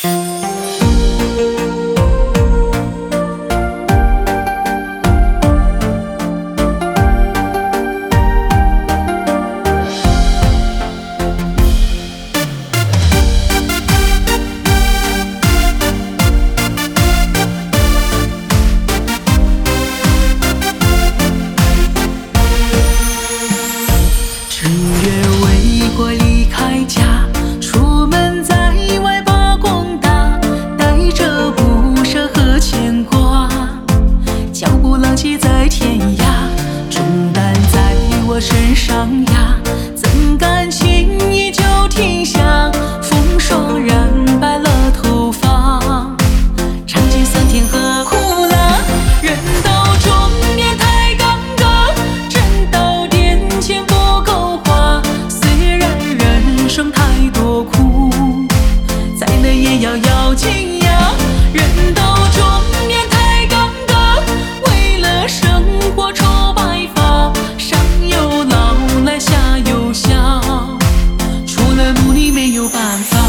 在天涯，重担在我身上呀，怎敢轻易就停下？风霜染白了头发，尝尽酸甜和苦辣。人到中年太尴尬，真到殿前不够花。虽然人生太多苦，再累也要咬紧牙。人到中年太尴尬，为了生活愁白发，上有老来下有小，除了努力没有办法。